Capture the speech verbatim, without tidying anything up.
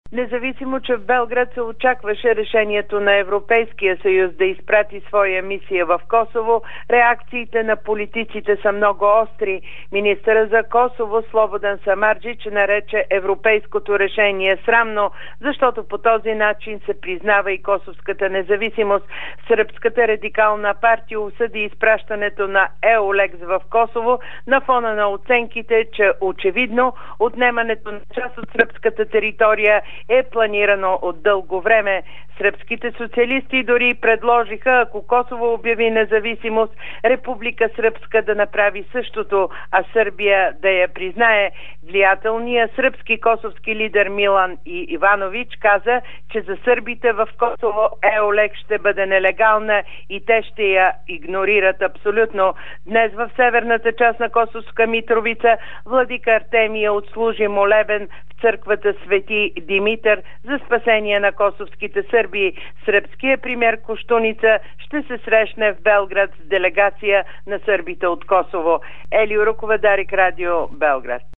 Независимо, че в Белград се очакваше решението на Европейския съюз да изпрати своя мисия в Косово, реакциите на политиците са много остри. Министъра за Косово Слободан Самарджич нарече европейското решение срамно, защото по този начин се признава и косовската независимост. Сръбската радикална партия осъди изпращането на Еолекс в Косово на фона на оценките, че очевидно отнемането на част от сръбската територия е планирано от дълго време. Сръбските социалисти дори предложиха, ако Косово обяви независимост, Република Сръбска да направи същото, а Сърбия да я признае. Влиятелният сръбски косовски лидер Милан Иванович каза, че за сърбите в Косово Еолекс ще бъде нелегална и те ще я игнорират абсолютно. Днес в северната част на Косовска Митровица владика Артемия отслужи молебен в църквата Свети Димитър за спасение на косовските сърби. Сръбският премиер Коштуница ще се срещне в Белград с делегация на сърбите от Косово. Ели Урукова, Дарик Радио, Белград.